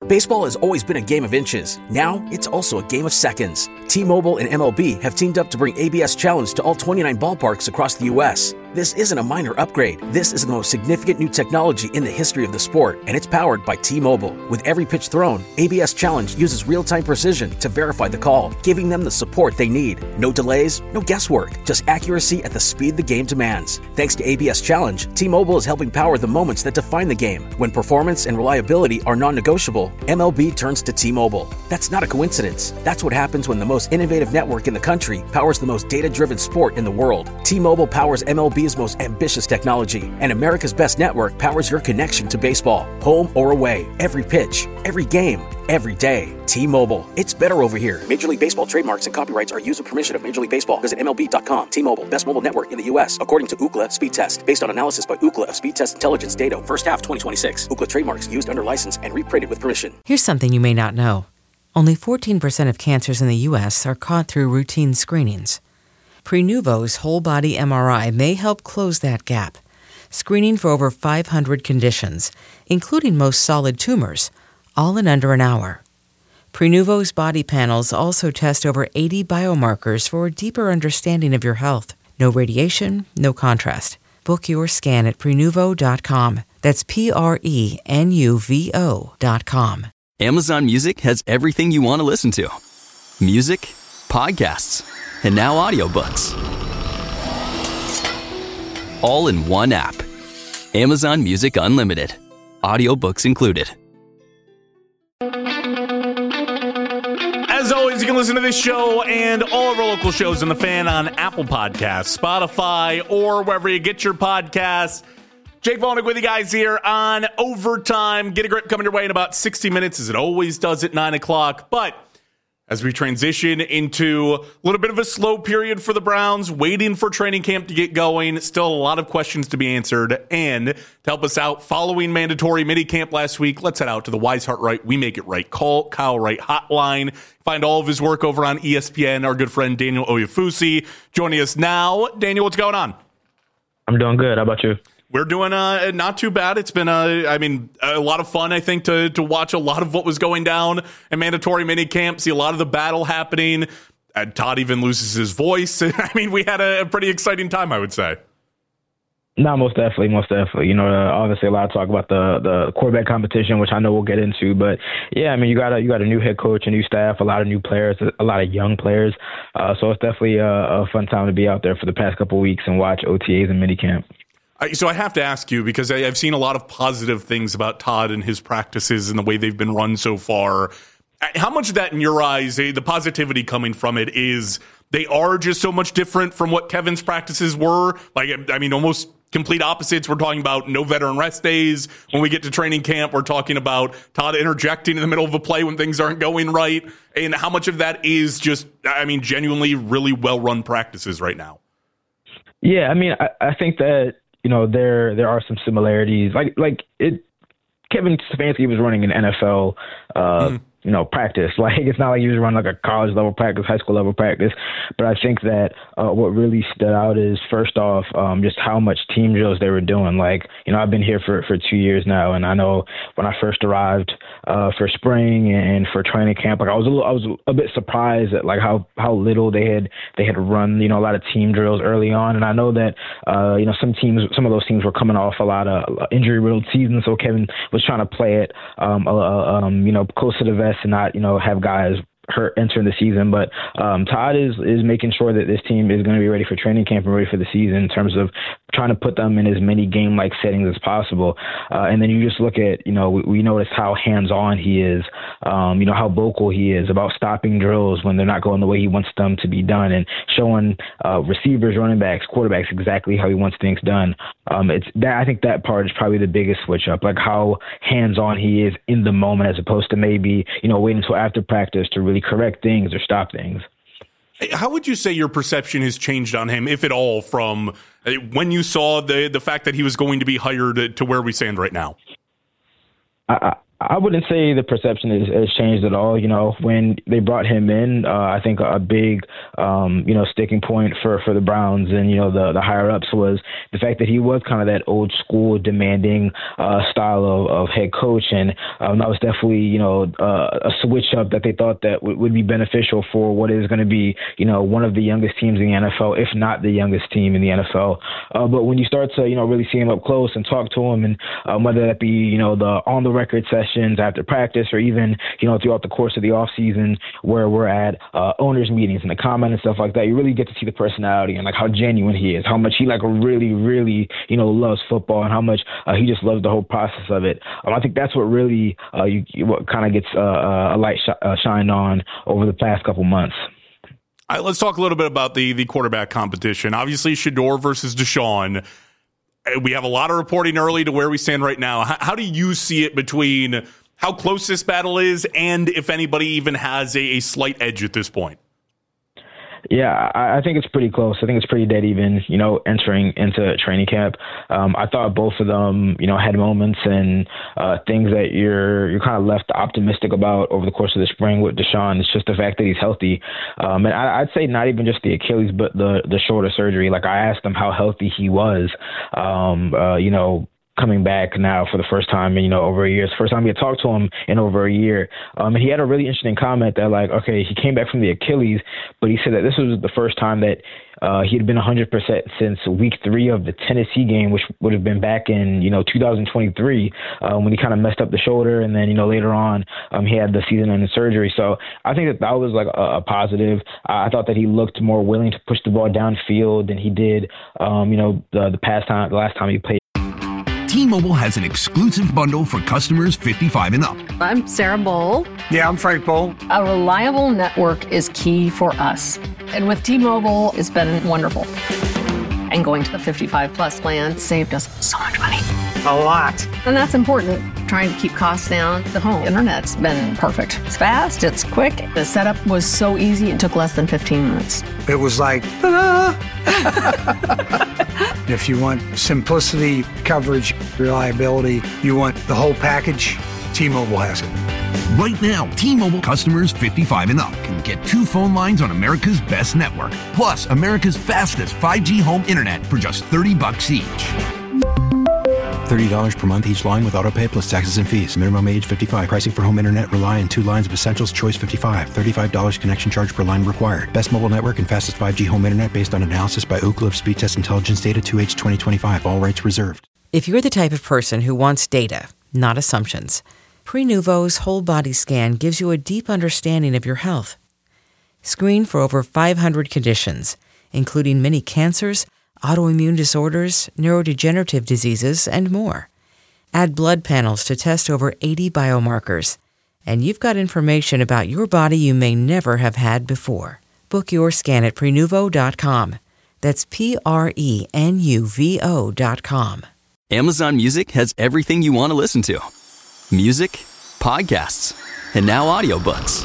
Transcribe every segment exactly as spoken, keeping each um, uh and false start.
Baseball has always been a game of inches. Now, it's also a game of seconds. T-Mobile and M L B have teamed up to bring A B S Challenge to all twenty-nine ballparks across the U S This isn't a minor upgrade. This is the most significant new technology in the history of the sport, and it's powered by T-Mobile. With every pitch thrown, A B S Challenge uses real-time precision to verify the call, giving them the support they need. No delays, no guesswork, just accuracy at the speed the game demands. Thanks to A B S Challenge, T-Mobile is helping power the moments that define the game. When performance and reliability are non-negotiable, M L B turns to T-Mobile. That's not a coincidence. That's what happens when the most innovative network in the country powers the most data-driven sport in the world. T-Mobile powers M L B's most ambitious technology, and America's best network powers your connection to baseball. Home or away, every pitch, every game, every day. T-Mobile. It's better over here. Major League Baseball trademarks and copyrights are used with permission of Major League Baseball. Visit M L B dot com. T-Mobile. Best mobile network in the U S according to Ookla Speed Test. Based on analysis by Ookla of Speed Test Intelligence data. First half twenty twenty-six. Ookla trademarks used under license and reprinted with permission. Here's something you may not know. Only fourteen percent of cancers in the U S are caught through routine screenings. Prenuvo's whole-body M R I may help close that gap, screening for over five hundred conditions, including most solid tumors, all in under an hour. Prenuvo's body panels also test over eighty biomarkers for a deeper understanding of your health. No radiation, no contrast. Book your scan at Prenuvo dot com. That's P R E N U V O dot com. Amazon Music has everything you want to listen to. Music, podcasts, and now audiobooks. All in one app. Amazon Music Unlimited. Audiobooks included. As always, you can listen to this show and all of our local shows on The Fan on Apple Podcasts, Spotify, or wherever you get your podcasts. Jake Volnick with you guys here on Overtime. Get a Grip coming your way in about sixty minutes, as it always does at nine o'clock. But as we transition into a little bit of a slow period for the Browns, waiting for training camp to get going, still a lot of questions to be answered. And to help us out following mandatory minicamp last week, let's head out to the Wise Heart Right, We Make It Right, call Kyle Wright hotline. Find all of his work over on E S P N. Our good friend Daniel Oyefusi joining us now. Daniel, what's going on? I'm doing good. How about you? We're doing uh, not too bad. It's been, uh, I mean, a lot of fun, I think, to to watch a lot of what was going down in mandatory minicamp, see a lot of the battle happening. And Todd even loses his voice. I mean, we had a, a pretty exciting time, I would say. No, most definitely, most definitely. You know, uh, obviously a lot of talk about the the quarterback competition, which I know we'll get into. But yeah, I mean, you got a you got a new head coach, a new staff, a lot of new players, a lot of young players. Uh, so it's definitely a, a fun time to be out there for the past couple of weeks and watch O T As and minicamp. So I have to ask you, because I've seen a lot of positive things about Todd and his practices and the way they've been run so far. How much of that, in your eyes, the positivity coming from it is they are just so much different from what Kevin's practices were? Like, I mean, almost complete opposites. We're talking about no veteran rest days. When we get to training camp, we're talking about Todd interjecting in the middle of a play when things aren't going right. And how much of that is just, I mean, genuinely really well-run practices right now? Yeah, I mean, I, I think that, you know, there there are some similarities. Like like it, Kevin Stefanski was running an N F L, uh, mm. you know, practice. Like it's not like he was running like a college level practice, high school level practice. But I think that uh, what really stood out is first off, um, just how much team drills they were doing. Like, you know, I've been here for, for two years now, and I know when I first arrived uh, for spring and for training camp, like I was a little, I was a bit surprised at like how, how little they had they had run, you know, a lot of team drills early on. And I know that uh, you know, some teams, some of those teams were coming off a lot of injury riddled seasons, so Kevin was trying to play it, um, uh, um, you know, close to the vest and not, you know, have guys hurt entering the season. But um, Todd is is making sure that this team is going to be ready for training camp and ready for the season in terms of trying to put them in as many game-like settings as possible. Uh, and then you just look at, you know, we, we notice how hands-on he is, um, you know, how vocal he is about stopping drills when they're not going the way he wants them to be done, and showing uh, receivers, running backs, quarterbacks exactly how he wants things done. Um, it's that I think that part is probably the biggest switch up, like how hands-on he is in the moment as opposed to maybe, you know, waiting until after practice to really correct things or stop things. How would you say your perception has changed on him, if at all, from when you saw the the fact that he was going to be hired to where we stand right now? I, I wouldn't say the perception is, has changed at all. You know, when they brought him in, uh, I think a big, um, you know, sticking point for, for the Browns and, you know, the, the higher ups was the fact that he was kind of that old school demanding uh, style of, of head coach. And um, that was definitely, you know, uh, a switch up that they thought that w- would be beneficial for what is going to be, you know, one of the youngest teams in the N F L, if not the youngest team in the N F L. Uh, but when you start to, you know, really see him up close and talk to him, and um, whether that be, you know, the on the record sessions after practice, or even, you know, throughout the course of the off season where we're at uh, owners meetings and the comment and stuff like that, you really get to see the personality and like how genuine he is, how much he like really, really, you know, loves football, and how much uh, he just loves the whole process of it. Um, I think that's what really uh, you, you, what kind of gets uh, a light sh- uh, shined on over the past couple months. All right, let's talk a little bit about the the quarterback competition. Obviously, Shedeur versus Deshaun. We have a lot of reporting early to where we stand right now. How, how do you see it between how close this battle is and if anybody even has a, a slight edge at this point? Yeah, I, I think it's pretty close. I think it's pretty dead even, you know, entering into training camp. Um, I thought both of them, you know, had moments and uh, things that you're you're kind of left optimistic about over the course of the spring with Deshaun. It's just the fact that he's healthy. Um, and I, I'd say not even just the Achilles, but the, the shoulder surgery. Like, I asked him how healthy he was, um, uh, you know, coming back now for the first time in, you know, over a year. It's the first time we had talked to him in over a year. Um, and he had a really interesting comment that, like, okay, he came back from the Achilles, but he said that this was the first time that uh, he had been one hundred percent since week three of the Tennessee game, which would have been back in, you know, two thousand twenty-three, um, when he kind of messed up the shoulder. And then, you know, later on, um, he had the season-ending surgery. So I think that that was like a, a positive. Uh, I thought that he looked more willing to push the ball downfield than he did, um, you know, the, the past time, the last time he played. T-Mobile has an exclusive bundle for customers fifty-five and up. I'm Sarah Bowl. Yeah, I'm Frank Bowl. A reliable network is key for us. And with T-Mobile, it's been wonderful. And going to the fifty-five plus plan saved us so much money. A lot. And that's important. Trying to keep costs down. The home internet's been perfect. It's fast, it's quick. The setup was so easy, it took less than fifteen minutes. It was like, ta-da! If you want simplicity, coverage, reliability, you want the whole package, T-Mobile has it. Right now, T-Mobile customers fifty-five and up can get two phone lines on America's best network, plus America's fastest five G home internet for just thirty bucks each. thirty dollars per month each line with autopay plus taxes and fees. Minimum age fifty-five. Pricing for home internet rely on two lines of Essentials Choice fifty-five. thirty-five dollars connection charge per line required. Best mobile network and fastest five G home internet based on analysis by Ookla of Speed Test Intelligence data two H twenty twenty-five. All rights reserved. If you're the type of person who wants data, not assumptions, Prenuvo's whole body scan gives you a deep understanding of your health. Screen for over five hundred conditions, including many cancers, autoimmune disorders, neurodegenerative diseases, and more. Add blood panels to test over eighty biomarkers, and you've got information about your body you may never have had before. Book your scan at Prenuvo dot com. That's P R E N U V O dot com. Amazon Music has everything you want to listen to. Music, podcasts, and now audiobooks.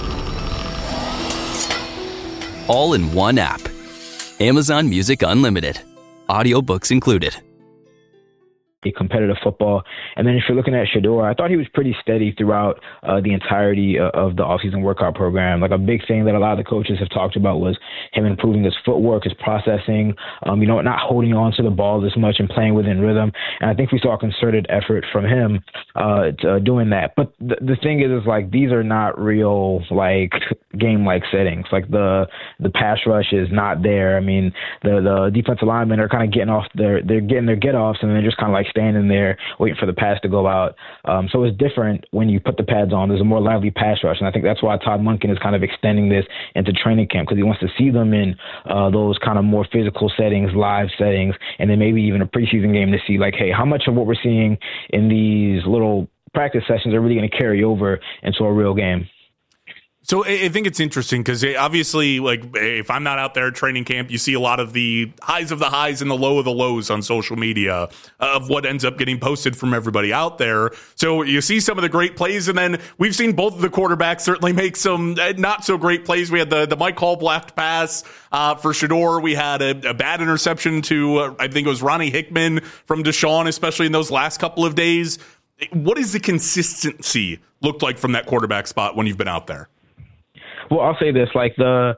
All in one app. Amazon Music Unlimited. Audiobooks included. Competitive football. And then if you're looking at Shedeur, I thought he was pretty steady throughout uh, the entirety of, of the offseason workout program. Like, a big thing that a lot of the coaches have talked about was him improving his footwork, his processing, um, you know, not holding on to the ball as much and playing within rhythm. And I think we saw a concerted effort from him uh, to, uh, doing that. But th- the thing is, is like, these are not real, like, game-like settings. Like, the the pass rush is not there. I mean, the, the defensive linemen are kind of getting off their, they're getting their get-offs, and they're just kind of like standing there waiting for the pass to go out. Um, so it's different when you put the pads on. There's a more lively pass rush, and I think that's why Todd Monken is kind of extending this into training camp, because he wants to see them in uh, those kind of more physical settings, live settings, and then maybe even a preseason game to see, like, hey, how much of what we're seeing in these little practice sessions are really going to carry over into a real game. So I think it's interesting because obviously, like, if I'm not out there at training camp, you see a lot of the highs of the highs and the low of the lows on social media of what ends up getting posted from everybody out there. So you see some of the great plays, and then we've seen both of the quarterbacks certainly make some not so great plays. We had the, the Mike Hall blocked pass uh, for Shedeur. We had a, a bad interception to, uh, I think it was Ronnie Hickman from Deshaun, especially in those last couple of days. what does the consistency look like from that quarterback spot when you've been out there? Well, I'll say this, like the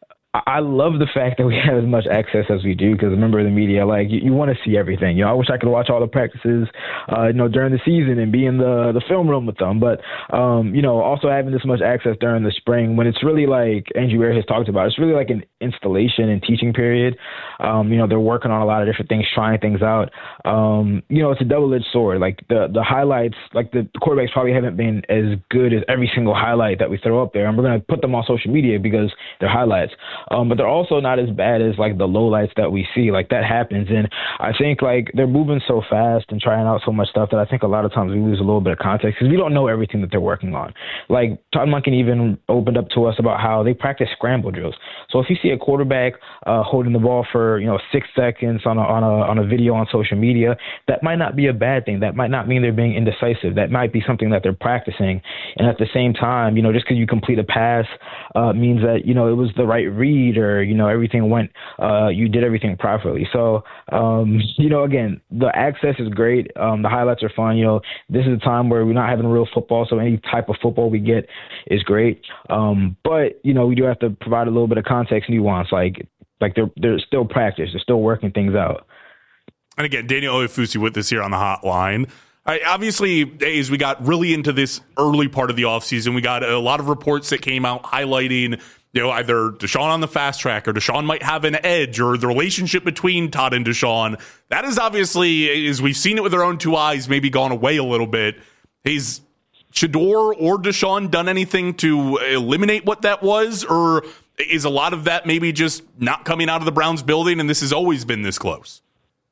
I love the fact that we have as much access as we do, because remember the media, like you, you want to see everything. You know, I wish I could watch all the practices, uh, you know, during the season and be in the the film room with them. But um, you know, also having this much access during the spring, when it's really like Andrew Berry has talked about, it's really like an installation and teaching period. Um, you know, they're working on a lot of different things, trying things out. Um, you know, it's a double-edged sword. Like the the highlights, like the quarterbacks probably haven't been as good as every single highlight that we throw up there, and we're going to put them on social media because they're highlights. Um, but they're also not as bad as like the lowlights that we see. Like that happens. And I think like they're moving so fast and trying out so much stuff that I think a lot of times we lose a little bit of context because we don't know everything that they're working on. Like Todd Monken even opened up to us about how they practice scramble drills. So if you see a quarterback uh, holding the ball for, you know, six seconds on a, on a, on a video on social media, that might not be a bad thing. That might not mean they're being indecisive. That might be something that they're practicing. And at the same time, you know, just because you complete a pass uh, means that, you know, it was the right read, or you know, everything went, uh, you did everything properly. So, um, you know, again, the access is great. Um, the highlights are fun. You know, this is a time where we're not having real football, so any type of football we get is great. Um, but, you know, we do have to provide a little bit of context nuance. Like, like they're, they're still practice. They're still working things out. And again, Daniel Oyefusi with us here on the hotline. I, obviously, as we got really into this early part of the offseason, we got a lot of reports that came out highlighting, you know, either Deshaun on the fast track or Deshaun might have an edge, or the relationship between Todd and Deshaun. That is obviously, as we've seen it with our own two eyes, maybe gone away a little bit. Has Shedeur or Deshaun done anything to eliminate what that was? Or is a lot of that maybe just not coming out of the Browns building and this has always been this close?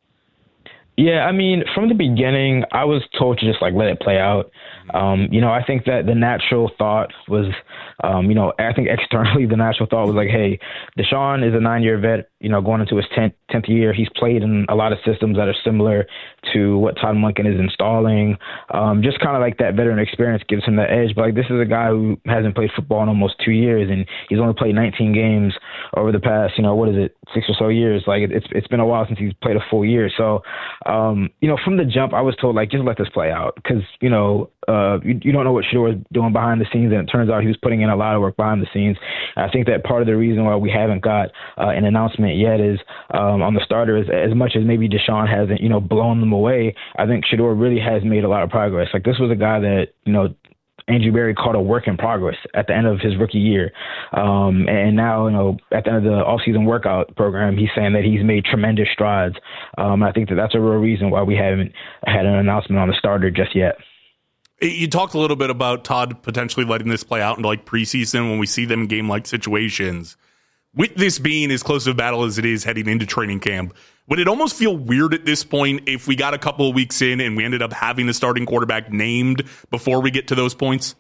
Yeah, I mean, from the beginning, I was told to just like let it play out. Um, you know, I think that the natural thought was, um, you know, I think externally the natural thought was like, hey, Deshaun is a nine-year vet, you know, going into his tenth, tenth year. He's played in a lot of systems that are similar to what Todd Monken is installing. Um, just kind of like that veteran experience gives him that edge. But like, this is a guy who hasn't played football in almost two years, and he's only played nineteen games over the past, you know, what is it, six or so years. Like it's it's been a while since he's played a full year. So, um, you know, from the jump, I was told like, just let this play out, because, you know, Uh, you, you don't know what Shedeur is doing behind the scenes, and it turns out he was putting in a lot of work behind the scenes. And I think that part of the reason why we haven't got uh, an announcement yet is um, on the starters, as much as maybe Deshaun hasn't, you know, blown them away, I think Shedeur really has made a lot of progress. Like, this was a guy that, you know, Andrew Berry called a work in progress at the end of his rookie year. Um, and now, you know, at the end of the offseason workout program, he's saying that he's made tremendous strides. Um, I think that that's a real reason why we haven't had an announcement on the starter just yet. You talked a little bit about Todd potentially letting this play out into like preseason when we see them in game-like situations. With this being as close to a battle as it is heading into training camp, would it almost feel weird at this point if we got a couple of weeks in and we ended up having the starting quarterback named before we get to those points?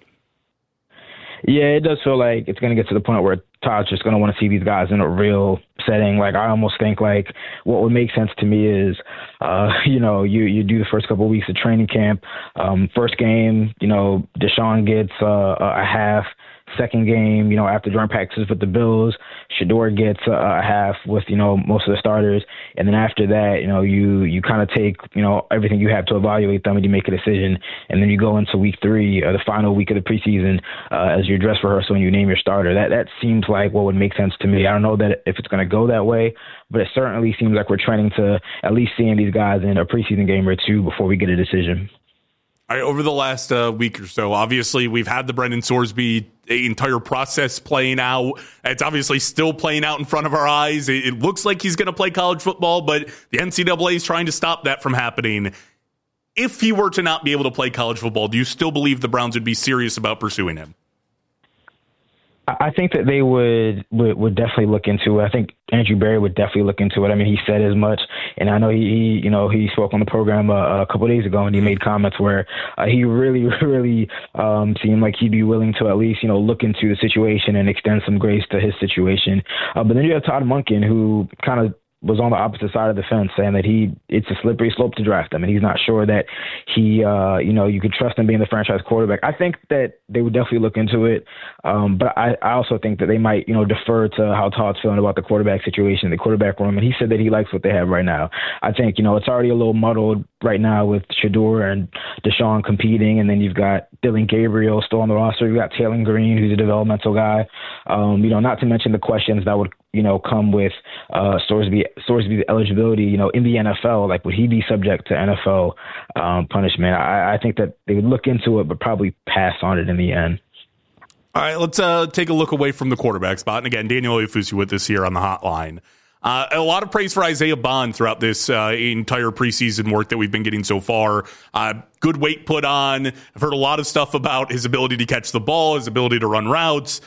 Yeah, it does feel like it's going to get to the point where Todd's just going to want to see these guys in a real setting. Like, I almost think like what would make sense to me is, uh, you know, you, you do the first couple of weeks of training camp. Um, first game, you know, Deshaun gets uh, a half. Second game, you know, after joint practices with the Bills, Shedeur gets a, a half with, you know, most of the starters. And then after that, you know, you, you kind of take, you know, everything you have to evaluate them and you make a decision. And then you go into week three, or the final week of the preseason, uh, as your dress rehearsal and you name your starter. That, that seems like what would make sense to me. I don't know that if it's going to go that way, but it certainly seems like we're trending to at least seeing these guys in a preseason game or two before we get a decision. All right, over the last uh, week or so, obviously, we've had the Brendan Sorsby entire process playing out. It's obviously still playing out in front of our eyes. It, it looks like he's going to play college football, but the N C double A is trying to stop that from happening. If he were to not be able to play college football, do you still believe the Browns would be serious about pursuing him? I think that they would, would would definitely look into it. I think Andrew Berry would definitely look into it. I mean, he said as much, and I know he, he you know, he spoke on the program uh, a couple of days ago, and he made comments where uh, he really, really um, seemed like he'd be willing to at least, you know, look into the situation and extend some grace to his situation. Uh, but then you have Todd Monken, who kind of was on the opposite side of the fence, saying that he it's a slippery slope to draft him, and he's not sure that he, uh, you know, you could trust him being the franchise quarterback. I think that they would definitely look into it, um, but I, I also think that they might, you know, defer to how Todd's feeling about the quarterback situation, the quarterback room, and he said that he likes what they have right now. I think, you know, it's already a little muddled right now with Shedeur and Deshaun competing, and then you've got Dylan Gabriel still on the roster. You've got Taylor Green, who's a developmental guy. Um, you know, not to mention the questions that would, you know, come with uh, Sorsby, Sorsby's eligibility, you know, in the N F L. Like, would he be subject to N F L um, punishment? I, I think that they would look into it, but probably pass on it in the end. All right, let's uh, take a look away from the quarterback spot. And again, Daniel Oyefusi with us here on the hotline. Uh, a lot of praise for Isaiah Bond throughout this uh, entire preseason work that we've been getting so far. Uh, good weight put on. I've heard a lot of stuff about his ability to catch the ball, his ability to run routes.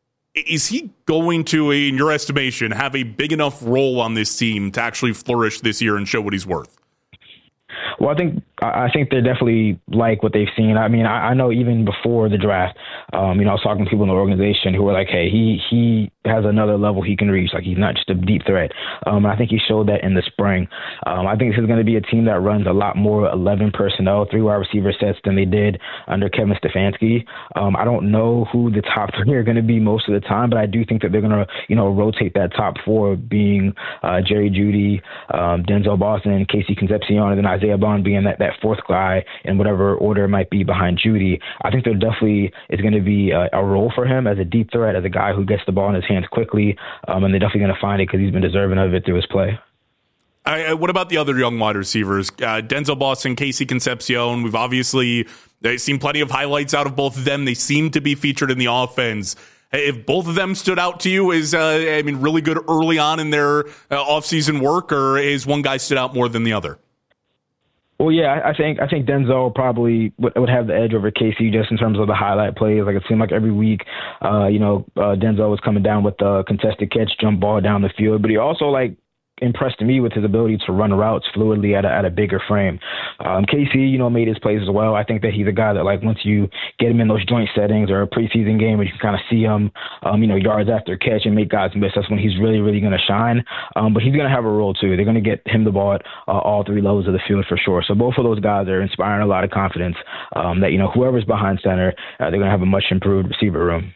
Is he going to, in your estimation, have a big enough role on this team to actually flourish this year and show what he's worth? Well, I think I think they definitely like what they've seen. I mean, I, I know even before the draft, um, you know, I was talking to people in the organization who were like, hey, he he has another level he can reach. Like, he's not just a deep threat. Um, and I think he showed that in the spring. Um, I think this is going to be a team that runs a lot more eleven personnel, three wide receiver sets than they did under Kevin Stefanski. Um, I don't know who the top three are going to be most of the time, but I do think that they're going to, you know, rotate that top four, being uh, Jerry Jeudy, um, Denzel Boston, Casey Concepcion, and then Isaiah Bond being that, that fourth guy in whatever order it might be behind Jeudy. I think there definitely is going to be a, a role for him as a deep threat, as a guy who gets the ball in his hands quickly, um, and they're definitely going to find it because he's been deserving of it through his play. I, what about the other young wide receivers? Uh, Denzel Boston, Casey Concepcion. We've obviously they've seen plenty of highlights out of both of them. They seem to be featured in the offense. If both of them stood out to you as, uh, I mean, really good early on in their uh, offseason work, or is one guy stood out more than the other? Well, yeah, I think I think Denzel probably would, would have the edge over Casey just in terms of the highlight plays. Like, it seemed like every week, uh, you know, uh, Denzel was coming down with the contested catch, jump ball down the field. But he also, like, impressed me with his ability to run routes fluidly at a, at a bigger frame. Um, Casey, you know, made his plays as well. I think that he's a guy that, like, once you get him in those joint settings or a preseason game where you can kind of see him, um, you know, yards after catch and make guys miss, that's when he's really, really going to shine. Um, but he's going to have a role too. They're going to get him the ball at uh, all three levels of the field for sure. So both of those guys are inspiring a lot of confidence um, that, you know, whoever's behind center, uh, they're going to have a much improved receiver room.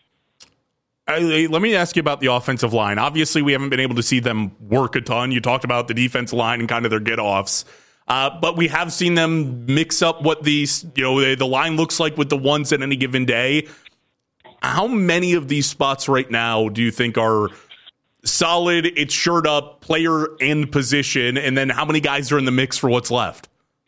Let me ask you about the offensive line. Obviously, we haven't been able to see them work a ton. You talked about the defensive line and kind of their get-offs. Uh, but we have seen them mix up what these, you know, the line looks like with the ones at any given day. How many of these spots right now do you think are solid, it's shirt up, player and position, and then how many guys are in the mix for what's left?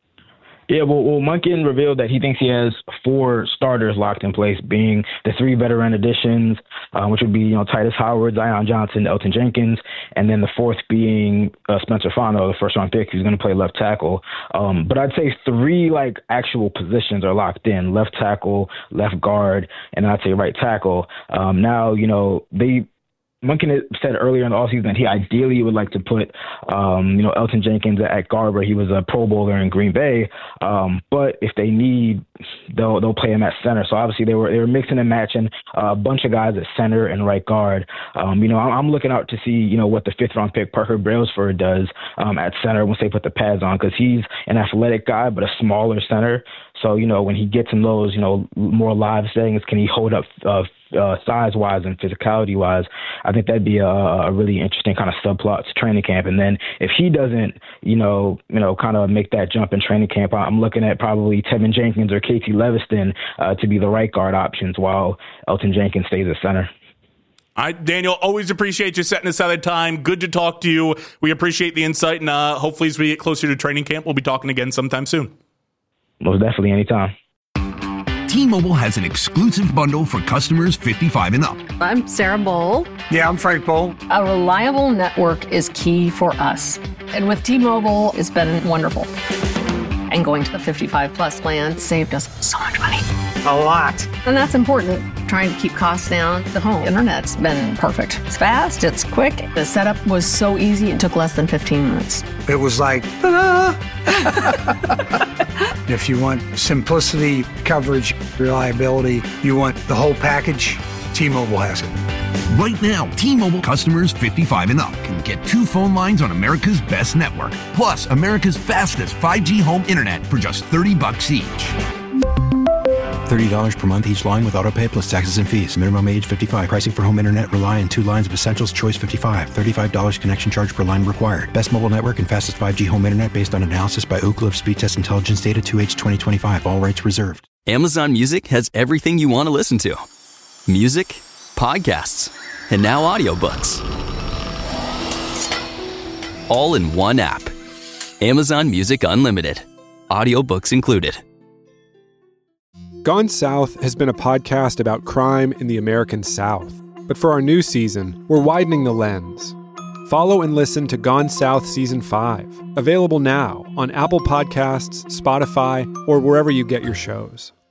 Yeah, well, well, Monken revealed that he thinks he has four starters locked in place, being the three veteran additions, uh, which would be, you know, Titus Howard, Zion Johnson, Elton Jenkins, and then the fourth being uh, Spencer Fano, the first round pick, who's going to play left tackle. Um, but I'd say three, like, actual positions are locked in: left tackle, left guard, and I'd say right tackle. Um, now, you know, they. Monken said earlier in the offseason that he ideally would like to put, um, you know, Elton Jenkins at guard, where he was a Pro Bowler in Green Bay. Um, but if they need, they'll they'll play him at center. So obviously they were they were mixing and matching uh, a bunch of guys at center and right guard. Um, you know, I'm, I'm looking out to see, you know, what the fifth round pick Parker Brailsford does um, at center once they put the pads on, because he's an athletic guy but a smaller center. So, you know, when he gets in those, you know, more live settings, can he hold up uh, uh, size-wise and physicality-wise? I think that'd be a, a really interesting kind of subplot to training camp. And then if he doesn't, you know, you know, kind of make that jump in training camp, I'm looking at probably Tevin Jenkins or Casey Leviston uh, to be the right guard options while Elton Jenkins stays at center. All right, Daniel, always appreciate you setting aside time. Good to talk to you. We appreciate the insight, and uh, hopefully as we get closer to training camp, we'll be talking again sometime soon. Most definitely, anytime. T-Mobile has an exclusive bundle for customers fifty-five and up. I'm Sarah Bowl. Yeah, I'm Frank Bowl. A reliable network is key for us. And with T-Mobile, it's been wonderful. And going to the fifty-five plus plan saved us so much money. A lot. And that's important. Trying to keep costs down. The home internet's been perfect. It's fast, it's quick. The setup was so easy, it took less than fifteen minutes. It was like, ta-da! If you want simplicity, coverage, reliability, you want the whole package, T-Mobile has it. Right now, T-Mobile customers fifty-five and up can get two phone lines on America's best network, plus America's fastest five G home internet for just thirty bucks each. thirty dollars per month each line with autopay plus taxes and fees. Minimum age fifty-five. Pricing for home internet rely on two lines of Essentials Choice fifty-five. thirty-five dollars connection charge per line required. Best mobile network and fastest five G home internet based on analysis by Ookla of Speed Test Intelligence Data two H twenty twenty-five. All rights reserved. Amazon Music has everything you want to listen to. Music, podcasts, and now audiobooks. All in one app. Amazon Music Unlimited. Audiobooks included. Gone South has been a podcast about crime in the American South. But for our new season, we're widening the lens. Follow and listen to Gone South Season five, available now on Apple Podcasts, Spotify, or wherever you get your shows.